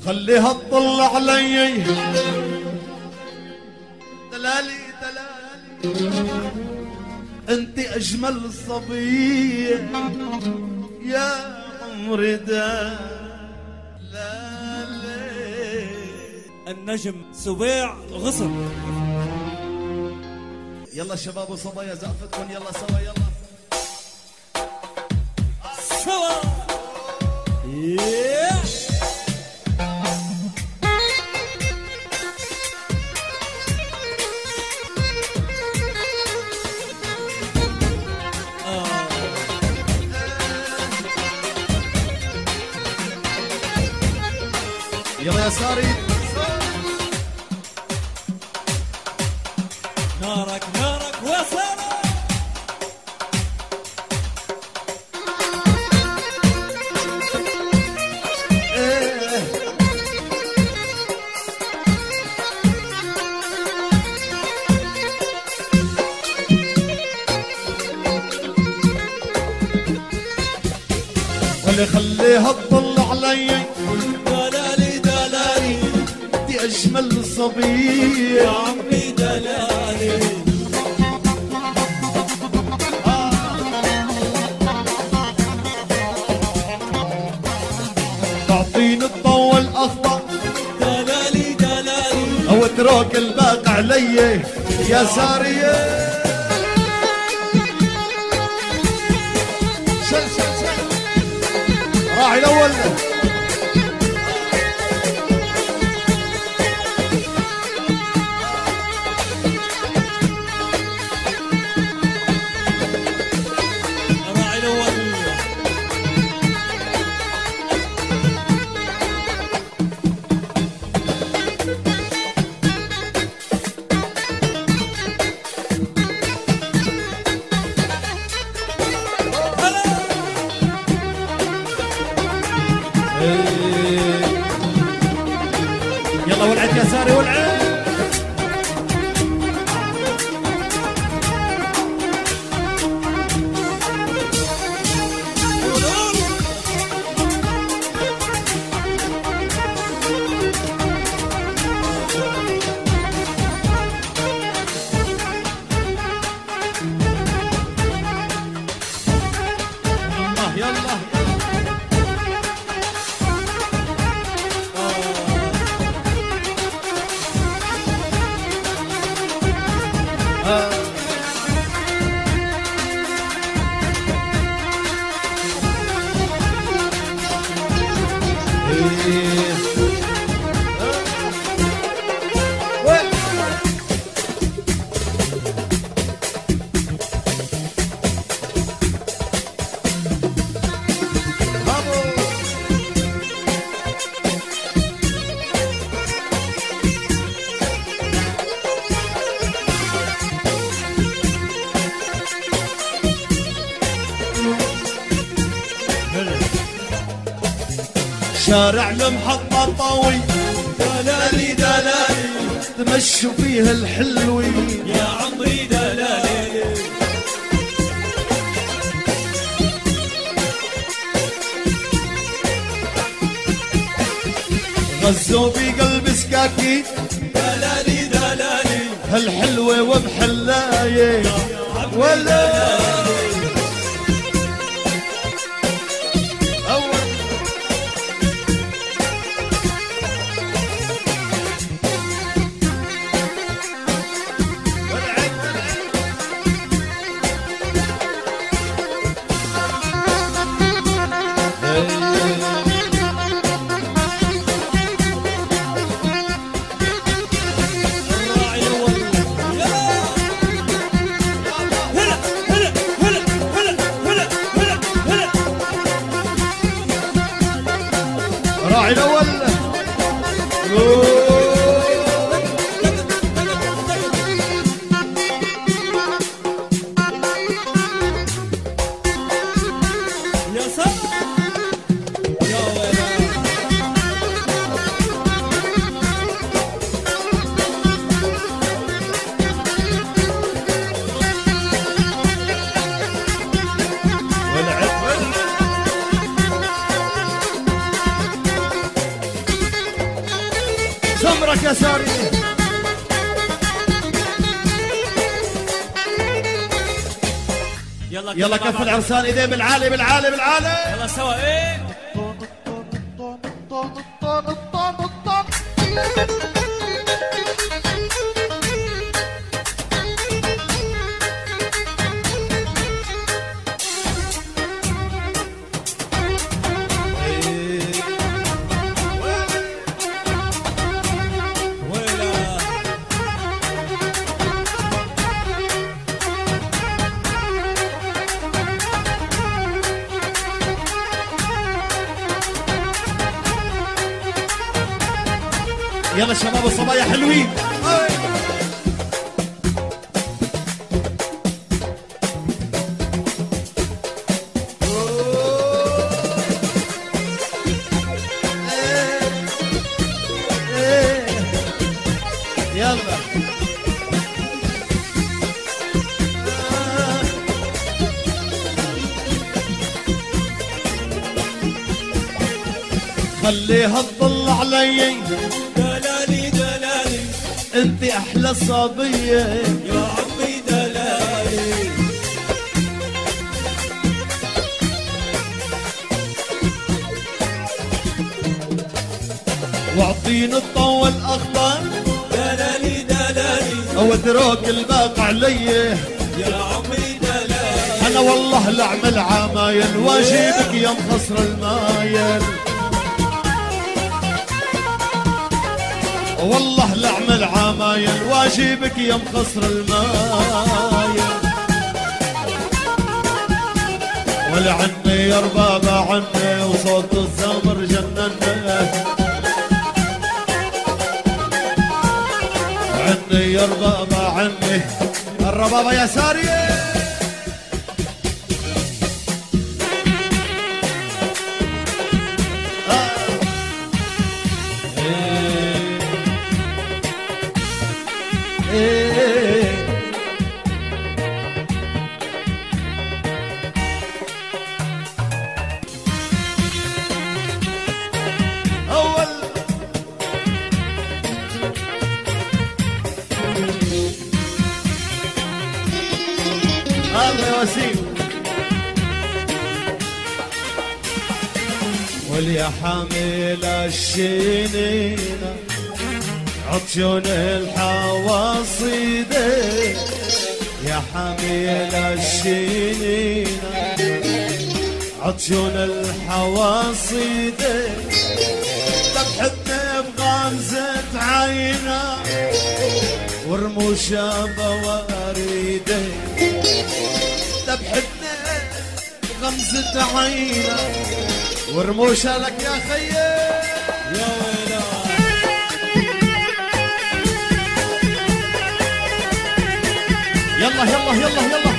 خليها تطلع علي دلالي دلالي، انت اجمل صبية يا عمري دلالي. النجم سبيع غصن. يلا شباب وصبايا زقفتكم يلا سوا يلا سوا. يلا يا ساري. نارك نارك وسلام. واللي خليها تطلع علي دلالي دلالي، دي اجمل صبية يا عمري دلالي. تعطيني الضوء الاخضر دلالي دلالي، او اترك الباقي علي يا سارية. شل شل شل راعي الاول. راعي الاول. يلا ولعت يا ساري ولعت. يلا يلا شارع المحطة طوي دلالي دلالي، تمشوا فيها الحلوين يا عمري دلالي. غزوا بقلب سكاكين دلالي دلالي، هالحلوة وبحلاية ولا أول. الراعي الاول. هلا هلا هلا هلا هلا هلا هلا. راعي الأول. يا سلام يا ويلي. ولعت سمرك يا ساري. يلا كف العرسان ايديه بالعالي بالعالي بالعالي. يلا سوا ايه. يلا شباب الصبايا حلوين. يلا خليها تطل علي دلالي دلالي انت احلى صبية يا عمي دلالي. واعطيني الضوء الاخضر دلالي دلالي واترك الباقي علي يا عمي دلالي. انا والله لاعمل عمايل واجيبك يا مخصر المايل. والله لاعمل عمايل واجيبك يا مخصر المايل. ولا عني يا ربابة عني وصوت الزمر جنني. عني يا ربابة عني الربابة يا سارية. واليا حامل الشنينة عطشون الحواصيدة. يا حامل الشنينة عطشون الحواصيدة. تبحثني بغمزة عينة ورموشة بواريدة. تبحثني بغمزة عينة ورموشة لك يا خيي. يا ويلا يلا يلا يلا يلا